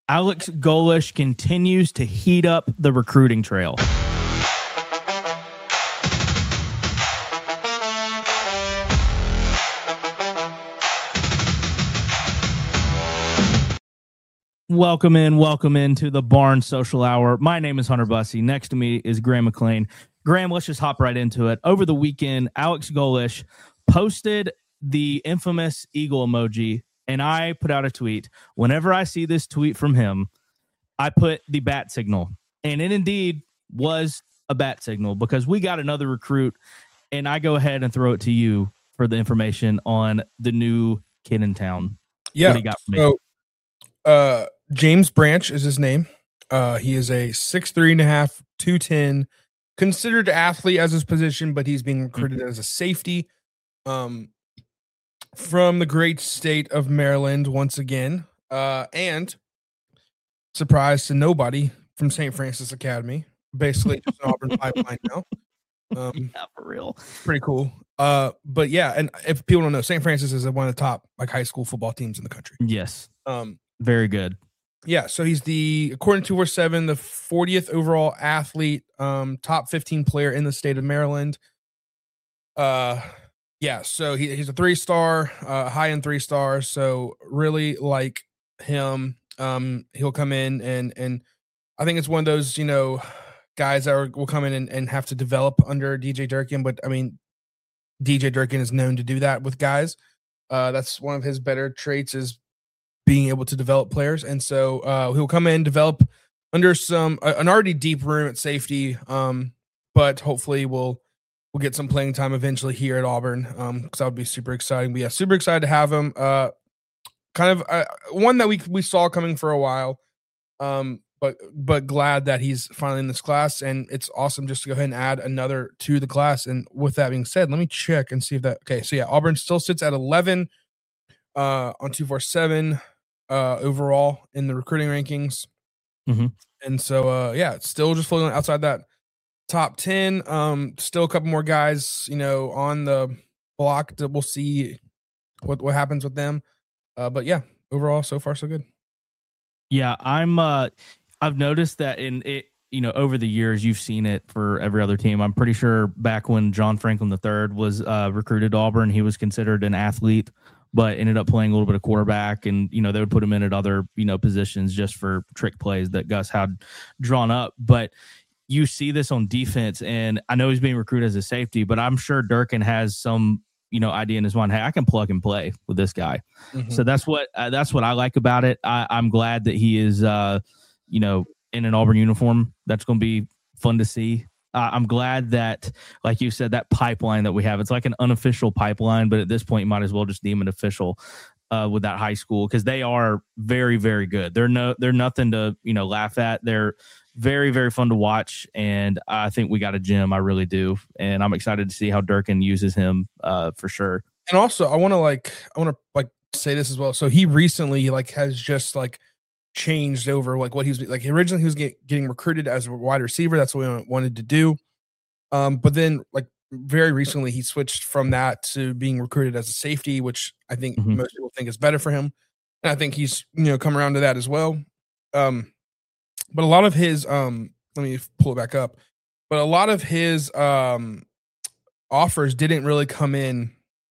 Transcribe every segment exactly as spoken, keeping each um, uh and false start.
Alex Golesh continues to heat up the recruiting trail. Welcome in, welcome into the Barnes Social Hour. My name is Hunter Bussey. Next to me is Graham McLean. Graham, let's just hop right into it. Over the weekend, Alex Golesh posted the infamous eagle emoji, and I put out a tweet. Whenever I see this tweet from him, I put the bat signal, and it indeed was a bat signal because we got another recruit, and I go ahead and throw it to you for the information on the new kid in town. Yeah. What do you got for me? So, uh, James Branch is his name. Uh, he is a six three and a half, two ten, considered athlete as his position, but he's being recruited mm-hmm. as a safety. Um, from the great state of Maryland once again. Uh, and surprise to nobody, from Saint Francis Academy, basically just an Auburn pipeline now. Um, yeah, for real. Pretty cool. Uh, but yeah, and if people don't know, Saint Francis is one of the top like high school football teams in the country. Yes. Um, very good. Yeah, so he's the, according to two forty-seven, the fortieth overall athlete, um, top fifteen player in the state of Maryland. Uh, yeah, so he, he's a three-star, uh, high-end three-star, so really like him. Um, he'll come in, and and I think it's one of those, you know, guys that are, will come in and, and have to develop under D J Durkin, but, I mean, D J Durkin is known to do that with guys. Uh, that's one of his better traits is being able to develop players. And so uh, he'll come in, develop under some uh, an already deep room at safety, um, but hopefully we'll we'll get some playing time eventually here at Auburn, um, because that would be super exciting. But yeah, super excited to have him. Uh, kind of uh, one that we we saw coming for a while, um, but but glad that he's finally in this class, and it's awesome just to go ahead and add another to the class. And with that being said, let me check and see if that okay. So yeah, Auburn still sits at eleven uh, on two forty-seven. Uh, overall in the recruiting rankings. Mm-hmm. And so, uh, yeah, it's still just floating outside that top ten. Um, still a couple more guys, you know, on the block that we'll see what, what happens with them. Uh, but yeah, overall, so far, so good. Yeah, I'm, uh, I've noticed that in it, you know, over the years, you've seen it for every other team. I'm pretty sure back when John Franklin the third was uh, recruited to Auburn, he was considered an athlete, but ended up playing a little bit of quarterback, and, you know, they would put him in at other, you know, positions just for trick plays that Gus had drawn up. But you see this on defense, and I know he's being recruited as a safety, but I'm sure Durkin has some, you know, idea in his mind, hey, I can plug and play with this guy. Mm-hmm. So that's what, uh, that's what I like about it. I, I'm glad that he is, uh, you know, in an Auburn uniform. That's going to be fun to see. Uh, I'm glad that, like you said, that pipeline that we have, it's like an unofficial pipeline, but at this point, you might as well just deem it official uh, with that high school, because they are very, very good. They're no, they're nothing to, you know, laugh at. They're very, very fun to watch, and I think we got a gem. I really do, and I'm excited to see how Durkin uses him uh, for sure. And also, I want to like, I want to like say this as well. So he recently like has just like changed over like what he was like. Originally he was get, getting recruited as a wide receiver. That's what we wanted to do. Um, but then like very recently he switched from that to being recruited as a safety, which I think mm-hmm. most people think is better for him. And I think he's, you know, come around to that as well. Um, but a lot of his, um, let me pull it back up, but a lot of his um, offers didn't really come in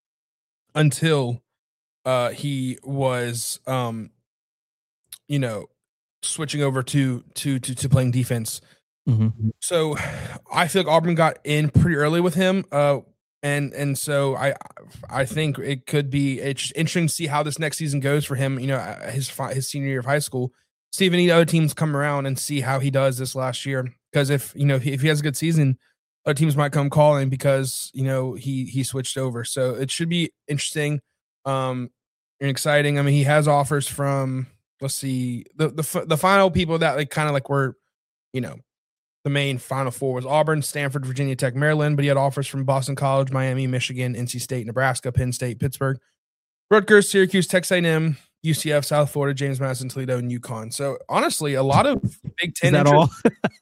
until uh, he was, um, you know, switching over to to to, to playing defense. Mm-hmm. So I feel like Auburn got in pretty early with him, uh, and and so I I think it could be it's interesting to see how this next season goes for him. You know, his his senior year of high school. See if any other teams come around and see how he does this last year. Because if you know if he has a good season, other teams might come calling because you know he he switched over. So it should be interesting, um, and exciting. I mean, he has offers from. Let's see the the the final people that like kind of like were, you know, the main Final Four was Auburn, Stanford, Virginia Tech, Maryland, but he had offers from Boston College, Miami, Michigan, N C State, Nebraska, Penn State, Pittsburgh, Rutgers, Syracuse, Texas A and M, U C F, South Florida, James Madison, Toledo, and UConn. So honestly, a lot of Big Ten. Is that all?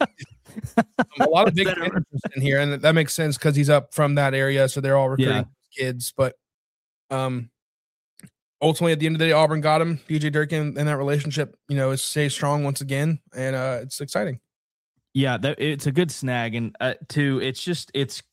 a lot of Big Ten interest in here, and that makes sense because he's up from that area, so they're all recruiting yeah. kids. But um, ultimately, at the end of the day, Auburn got him. D J Durkin and that relationship, you know, is stay strong once again, and uh, it's exciting. Yeah, that, it's a good snag, and uh, too, it's just it's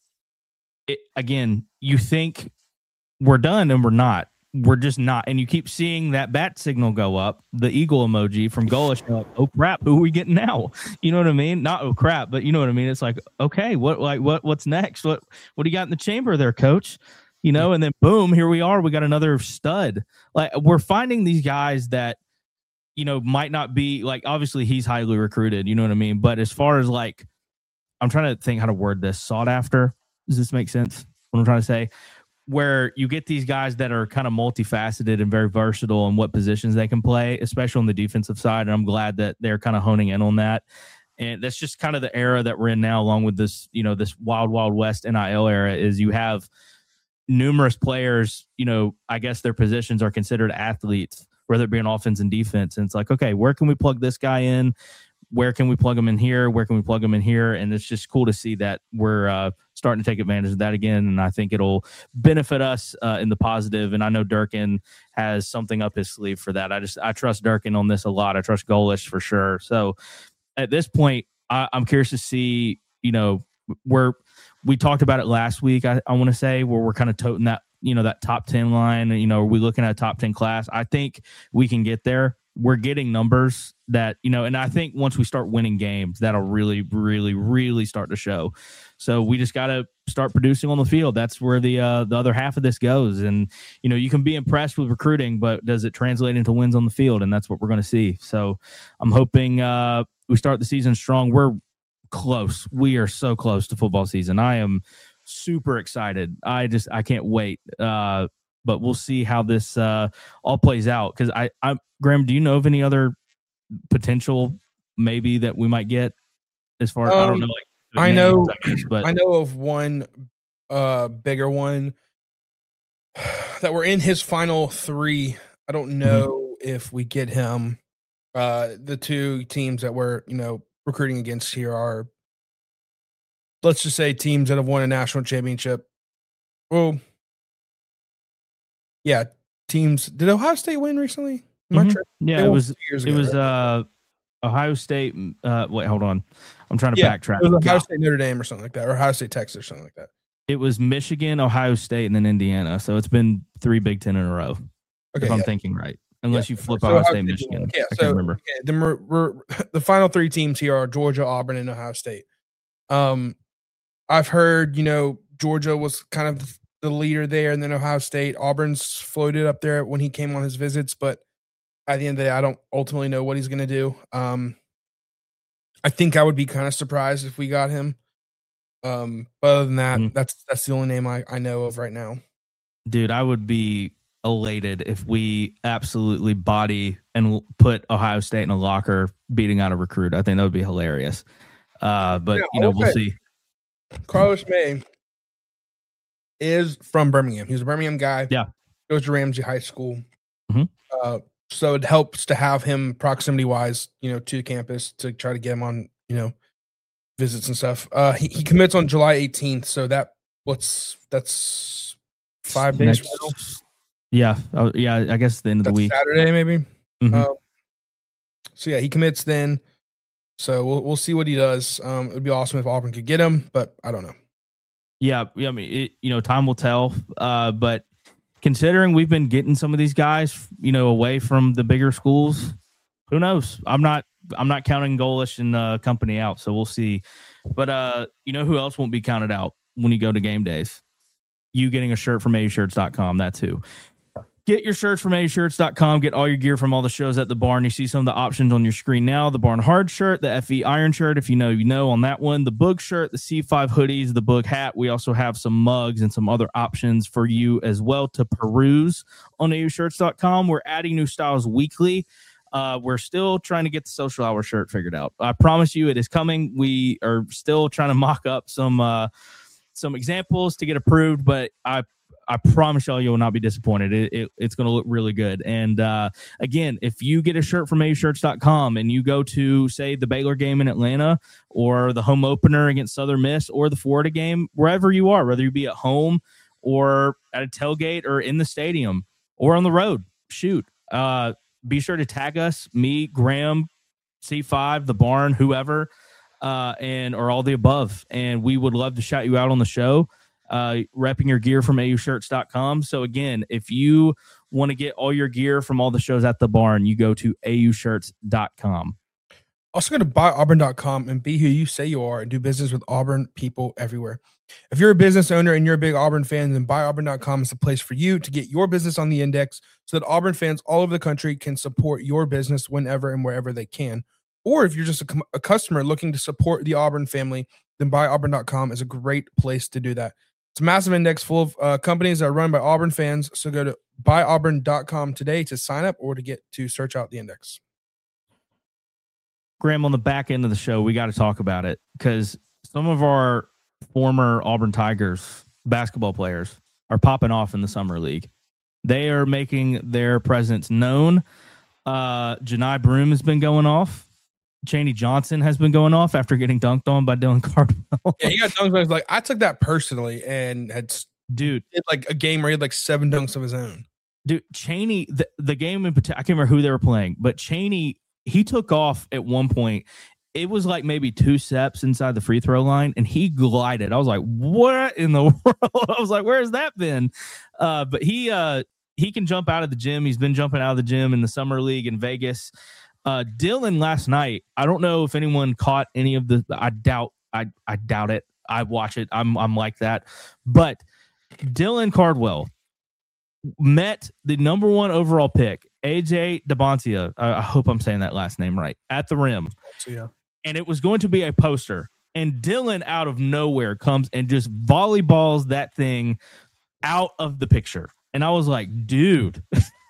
it, again, you think we're done and we're not. We're just not. And you keep seeing that bat signal go up, the eagle emoji from Golesh. Like, oh crap, who are we getting now? You know what I mean? Not oh crap, but you know what I mean? It's like, okay, what like what what's next? What what do you got in the chamber there, coach? You know, and then boom, here we are. We got another stud. Like, we're finding these guys that, you know, might not be like, obviously he's highly recruited, you know what I mean? But as far as like, I'm trying to think how to word this, sought after. Does this make sense? What I'm trying to say? Where you get these guys that are kind of multifaceted and very versatile in what positions they can play, especially on the defensive side. And I'm glad that they're kind of honing in on that. And that's just kind of the era that we're in now, along with this, you know, this wild, wild west N I L era, is you have numerous players, you know, I guess their positions are considered athletes, whether it be on offense and defense. And it's like, okay, where can we plug this guy in? Where can we plug him in here? Where can we plug him in here? And it's just cool to see that we're uh, starting to take advantage of that again. And I think it'll benefit us uh, in the positive. And I know Durkin has something up his sleeve for that. I just, I trust Durkin on this a lot. I trust Golesh for sure. So at this point, I, I'm curious to see, you know, where we talked about it last week. I, I want to say where we're kind of toting that, you know, that top ten line, you know, are we looking at a top ten class? I think we can get there. We're getting numbers that, you know, and I think once we start winning games, that'll really, really, really start to show. So we just got to start producing on the field. That's where the uh, the other half of this goes. And, you know, you can be impressed with recruiting, but does it translate into wins on the field? And that's what we're going to see. So I'm hoping uh, we start the season strong. We're close. We are so close to football season. I am super excited. I just, I can't wait. Uh, but we'll see how this uh, all plays out. Cause I, I, Graham, do you know of any other potential maybe that we might get as far as, um, I don't know. Like, I know, names, but I know of one uh, bigger one that we're in his final three. I don't know mm-hmm. if we get him. Uh, the two teams that we're, you know, recruiting against here are, let's just say, teams that have won a national championship. Well, yeah, teams. Did Ohio State win recently? Mm-hmm. Yeah, it was. It ago, was right? uh, Ohio State. Uh, wait, hold on. I'm trying to yeah, backtrack. It was Ohio State, Notre Dame, or something like that, or Ohio State, Texas, or something like that. It was Michigan, Ohio State, and then Indiana. So it's been three Big Ten in a row. Okay, if I'm yeah. thinking right, unless yeah. you flip so Ohio State, Michigan. Yeah, I so can't remember. Okay, the, we're, we're, the final three teams here are Georgia, Auburn, and Ohio State. Um, I've heard, you know, Georgia was kind of the leader there, and then Ohio State. Auburn's floated up there when he came on his visits, but at the end of the day, I don't ultimately know what he's going to do. Um, I think I would be kind of surprised if we got him. Um, but other than that, mm-hmm. that's that's the only name I, I know of right now. Dude, I would be elated if we absolutely body and put Ohio State in a locker beating out a recruit. I think that would be hilarious. Uh, but, yeah, you know, okay. we'll see. Carlos May is from Birmingham. He's a Birmingham guy. Yeah. Goes to Ramsey High School. Mm-hmm. Uh, so it helps to have him proximity-wise, you know, to campus to try to get him on, you know, visits and stuff. Uh, he, he commits on July eighteenth. So that what's that's five days. Next, yeah. Oh, yeah. I guess the end of that's the week. Saturday, maybe. Mm-hmm. Uh, so, yeah, he commits then. So we'll we'll see what he does. Um, it would be awesome if Auburn could get him, but I don't know. Yeah, yeah. I mean, it, you know, time will tell. Uh, but considering we've been getting some of these guys, you know, away from the bigger schools, who knows? I'm not. I'm not counting Golesh and uh, company out, so we'll see. But uh, you know who else won't be counted out when you go to game days? You getting a shirt from A shirts dot com. That's who. Get your shirts from A shirts dot com. Get all your gear from all the shows at the barn. You see some of the options on your screen now. The Barn Hard shirt, the F E Iron shirt, if you know, you know on that one. The Boog shirt, the C five hoodies, the Boog hat. We also have some mugs and some other options for you as well to peruse on A shirts dot com. We're adding new styles weekly. Uh, we're still trying to get the social hour shirt figured out. I promise you it is coming. We are still trying to mock up some uh, some examples to get approved, but I I promise y'all you will not be disappointed. It, it, it's going to look really good. And uh, again, if you get a shirt from A shirts dot com and you go to, say, the Baylor game in Atlanta or the home opener against Southern Miss or the Florida game, wherever you are, whether you be at home or at a tailgate or in the stadium or on the road, shoot, uh, be sure to tag us, me, Graham, C five, the barn, whoever, uh, and or all the above. And we would love to shout you out on the show, uh, repping your gear from A U shirts dot com. So again, if you want to get all your gear from all the shows at the barn, you go to A U shirts dot com. Also go to buy auburn dot com and be who you say you are and do business with Auburn people everywhere. If you're a business owner and you're a big Auburn fan, then buy auburn dot com is the place for you to get your business on the index so that Auburn fans all over the country can support your business whenever and wherever they can. Or if you're just a, com- a customer looking to support the Auburn family, then buy auburn dot com is a great place to do that. It's a massive index full of uh, companies that are run by Auburn fans. So go to buy auburn dot com today to sign up or to get to search out the index. Graham, on the back end of the show, we got to talk about it because some of our former Auburn Tigers basketball players are popping off in the summer league. They are making their presence known. Uh, Janai Broome has been going off. Chaney Johnson has been going off after getting dunked on by Dylan Cardwell. Yeah, he got dunked. I was like, I took that personally and had dude did like a game where he had like seven dunks of his own. Dude, Chaney, the, the game in particular, I can't remember who they were playing, but Chaney, he took off at one point. It was like maybe two steps inside the free throw line, and he glided. I was like, what in the world? I was like, where has that been? Uh, but he uh, he can jump out of the gym. He's been jumping out of the gym in the summer league in Vegas. Uh, Dylan last night, I don't know if anyone caught any of the, I doubt, I, I doubt it. I watch it. I'm, I'm like that. But Dylan Cardwell met the number one overall pick, A J Debontia. Uh, I hope I'm saying that last name right, at the rim. So, yeah. And it was going to be a poster. And Dylan out of nowhere comes and just volleyballs that thing out of the picture. And I was like, dude,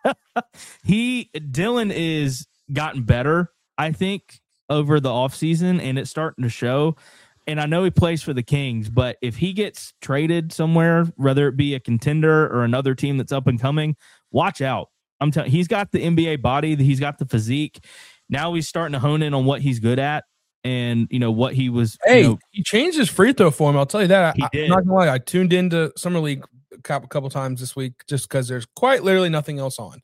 he, Dylan is gotten better, I think, over the offseason, and it's starting to show. And I know he plays for the Kings, but if he gets traded somewhere, whether it be a contender or another team that's up and coming, watch out. I'm telling you, he's got the N B A body, he's got the physique. Now he's starting to hone in on what he's good at. And, you know, what he was. Hey, you know, he changed his free throw form. I'll tell you that. He I, did. I'm not gonna lie. I tuned into Summer League a couple, couple times this week just because there's quite literally nothing else on.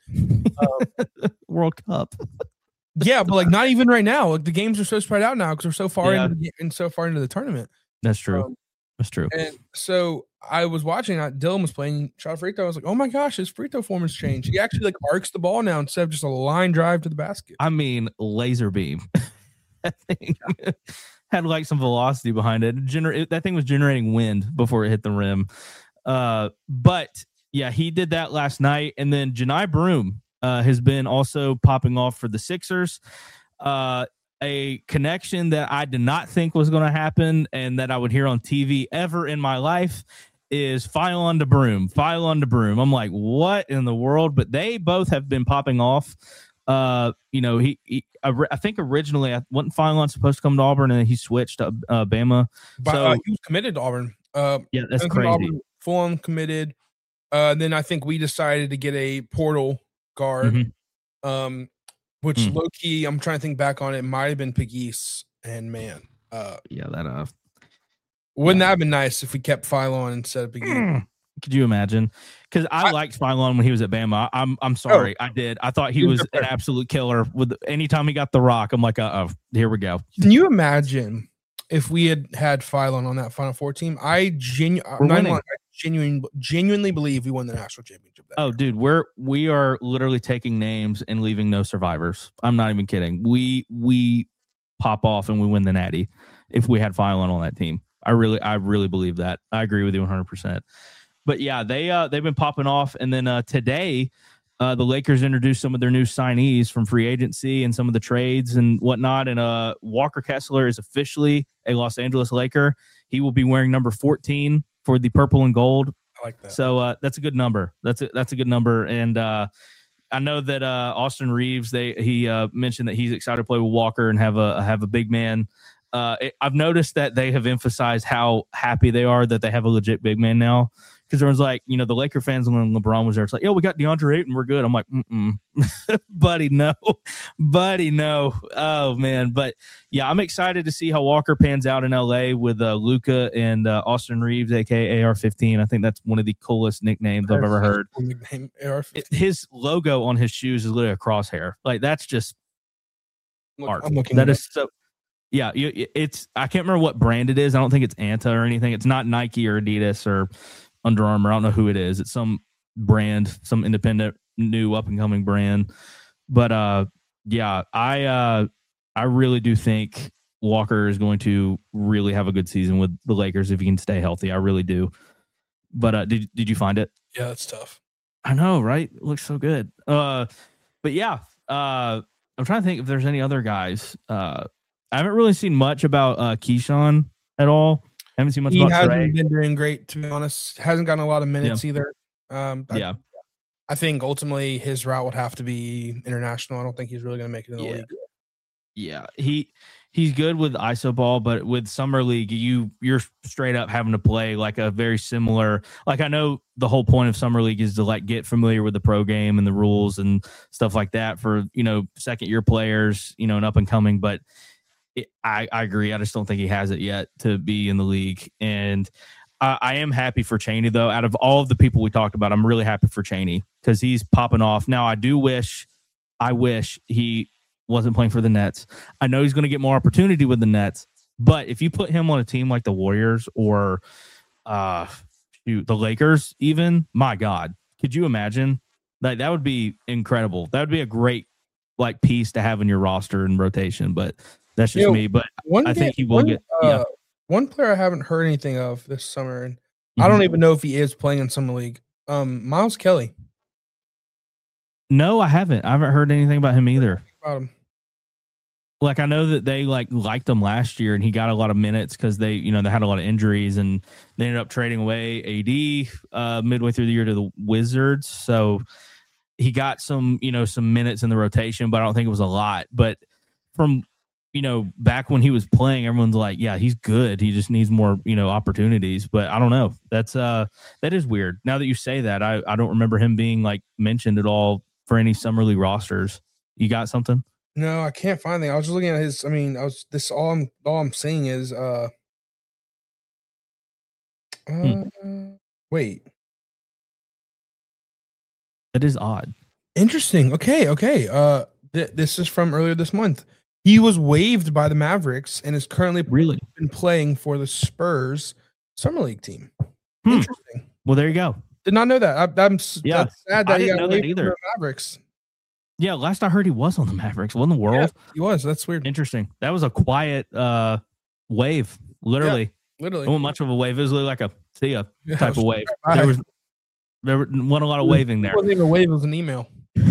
Um, World Cup. Yeah, but like not even right now. Like the games are so spread out now because we're so far Yeah. into the, and so far into the tournament. That's true. Um, That's true. And so I was watching that. Dylan was playing shot free throw. I was like, oh my gosh, his free throw form has changed. He actually like arcs the ball now instead of just a line drive to the basket. I mean, laser beam. That thing had like some velocity behind it. Gener- it. That thing was generating wind before it hit the rim. Uh, but yeah, he did that last night. And then Janai Broome uh, has been also popping off for the Sixers. Uh, a connection that I did not think was going to happen and that I would hear on T V ever in my life is Phylon to Broome. Phylon to Broome. I'm like, what in the world? But they both have been popping off. Uh, you know, he, he I think originally I wasn't Phylon supposed to come to Auburn, and he switched to uh, Bama. But so uh, he was committed to Auburn. Uh, yeah, that's crazy. Auburn, full on committed. Uh, then I think we decided to get a portal guard. Mm-hmm. Um, which Mm. low key, I'm trying to think back on it. Might have been Pegues, and man, uh, yeah, that uh, wouldn't yeah. that have been nice if we kept Phylon instead of Pegues? Mm. Could you imagine? Because I, I liked Phylon when he was at Bama. I'm I'm sorry, oh, I did. I thought he, he was, was an absolute killer. With anytime he got the rock, I'm like, uh oh, here we go. Can you imagine if we had had Phylon on that Final Four team? I genu- I genuinely genuinely believe we won the national championship. Oh, year. dude, we're we are literally taking names and leaving no survivors. I'm not even kidding. We we pop off and we win the Natty if we had Phylon on that team. I really I really believe that. I agree with you one hundred percent. But yeah, they uh they've been popping off, and then uh, today, uh, the Lakers introduced some of their new signees from free agency and some of the trades and whatnot. And uh, Walker Kessler is officially a Los Angeles Laker. He will be wearing number fourteen for the purple and gold. I like that. So uh, that's a good number. That's a, that's a good number. And uh, I know that uh, Austin Reeves, they he uh, mentioned that he's excited to play with Walker and have a have a big man. Uh, it, I've noticed that they have emphasized how happy they are that they have a legit big man now. because there was like, you know, the Laker fans when LeBron was there, it's like, yo, we got DeAndre Ayton, we're good. I'm like, mm-mm. buddy, no, buddy, no. Oh man, but yeah, I'm excited to see how Walker pans out in L A with uh, Luka and uh, Austin Reeves, aka A R fifteen. I think that's one of the coolest nicknames I've ever heard. Nickname A R fifteen. His logo on his shoes is literally a crosshair. Like that's just Look, art. I'm looking That at is so. Yeah, you, it's. I can't remember what brand it is. I don't think it's Anta or anything. It's not Nike or Adidas or Under Armour. I don't know who it is. It's some brand, some independent, new, up and coming brand. But uh, yeah, I uh, I really do think Walker is going to really have a good season with the Lakers if he can stay healthy. I really do. But uh, did did you find it? Yeah, that's tough. I know, right? It looks so good. Uh, but yeah, uh, I'm trying to think if there's any other guys. Uh. I haven't really seen much about uh, Keyshawn at all. I haven't seen much he about hasn't Trey. been doing great, to be honest. Hasn't gotten a lot of minutes Yeah. either. Um, I, Yeah. I think ultimately his route would have to be international. I don't think he's really going to make it in the Yeah. league. Yeah. He he's good with I S O ball, but with Summer League, you you're straight up having to play like a very similar. Like I know the whole point of Summer League is to like get familiar with the pro game and the rules and stuff like that for, you know, second year players, you know, and up and coming, but It, I, I agree. I just don't think he has it yet to be in the league. And I, I am happy for Chaney, though. Out of all of the people we talked about, I'm really happy for Chaney because he's popping off. Now, I do wish, I wish he wasn't playing for the Nets. I know he's going to get more opportunity with the Nets, but if you put him on a team like the Warriors or uh, shoot, the Lakers, even, my God, could you imagine? Like, that would be incredible. That would be a great like piece to have in your roster and rotation, but that's just You know, me, but one I guy- think he will one, get. Uh, Yeah, One player I haven't heard anything of this summer, and I don't Mhm. even know if he is playing in summer league. Um, Miles Kelly. No, I haven't. I haven't heard anything about him either. About him. Like I know that they like liked him last year, and he got a lot of minutes because they, you know, they had a lot of injuries, and they ended up trading away A D uh, midway through the year to the Wizards. So he got some, you know, some minutes in the rotation, but I don't think it was a lot. But from you know, back when he was playing, everyone's like, yeah, he's good. He just needs more, you know, opportunities. But I don't know. That's uh, that is weird. Now that you say that, I, I don't remember him being like mentioned at all for any summer league rosters. You got something? No, I can't find it. I was just looking at his. I mean, I was this all I'm all I'm seeing is uh. uh Hmm. Wait. That is odd. Interesting. Okay. Okay. Uh, th- this is from earlier this month. He was waived by the Mavericks and is currently Really? been playing for the Spurs summer league team. Hmm. Interesting. Well, there you go. Did not know that. I, I'm s- Yeah, that's sad I that he didn't got know that waived from either. the Mavericks. Yeah, last I heard he was on the Mavericks. What in the world? Yeah, he was. That's weird. Interesting. That was a quiet uh wave. Literally. Literally. It wasn't much of a wave. It was really like a see ya Yeah, type it of was- wave. I- There was there wasn't a lot of waving there. It wasn't even a wave. It was an email.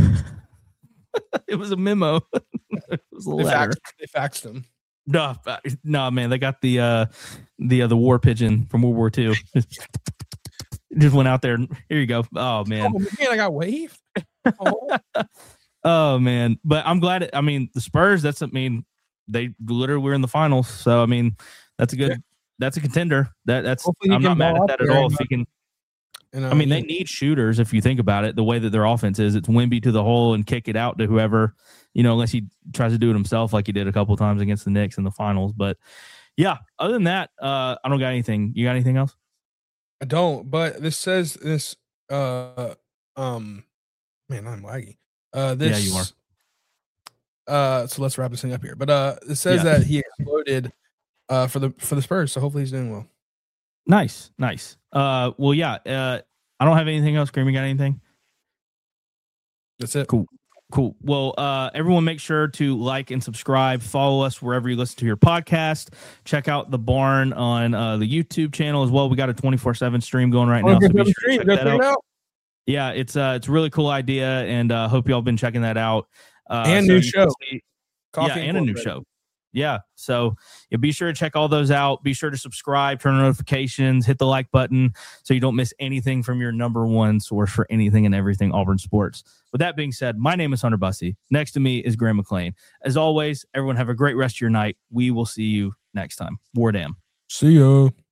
It was a memo. It was a They letter. faxed, they faxed him. No, uh, no, man. They got the uh the uh, the war pigeon from World War Two. Just went out there. And, here you go. Oh man. Oh man, I got waived. Oh. Oh man. But I'm glad. It, I mean, the Spurs. That's. I mean, they literally were in the finals. So I mean, that's a good. Yeah. That's a contender. That that's. Hopefully he I'm can not mad ball at up that at there all. and, If he can. You know, I mean, they he- need shooters if you think about it. The way that their offense is, it's Wemby to the hole and kick it out to whoever. You know, unless he tries to do it himself, like he did a couple times against the Knicks in the finals. But yeah, other than that, uh, I don't got anything. You got anything else? I don't, but this says this uh um man, I'm laggy. Uh this Yeah, you are. Uh so let's wrap this thing up here. But uh it says Yeah. that he exploded uh for the for the Spurs, so hopefully he's doing well. Nice, nice. Uh, well, yeah. Uh, I don't have anything else. Creamy, got anything? That's it. Cool. Cool. Well, uh, everyone make sure to like and subscribe. Follow us wherever you listen to your podcast. Check out The Barn on uh, the YouTube channel as well. We got a twenty-four seven stream going right now. So be sure to Stream, check go that check it out. out. Yeah, it's uh, it's a really cool idea, and uh, hope y'all been checking that out. Uh, And so new you can show. see- Coffee yeah, and a new Incorporated. show. Yeah. So yeah, be sure to check all those out. Be sure to subscribe, turn on notifications, hit the like button so you don't miss anything from your number one source for anything and everything Auburn sports. With that being said, my name is Hunter Bussey. Next to me is Graham McLean. As always, everyone have a great rest of your night. We will see you next time. War Dam. See ya.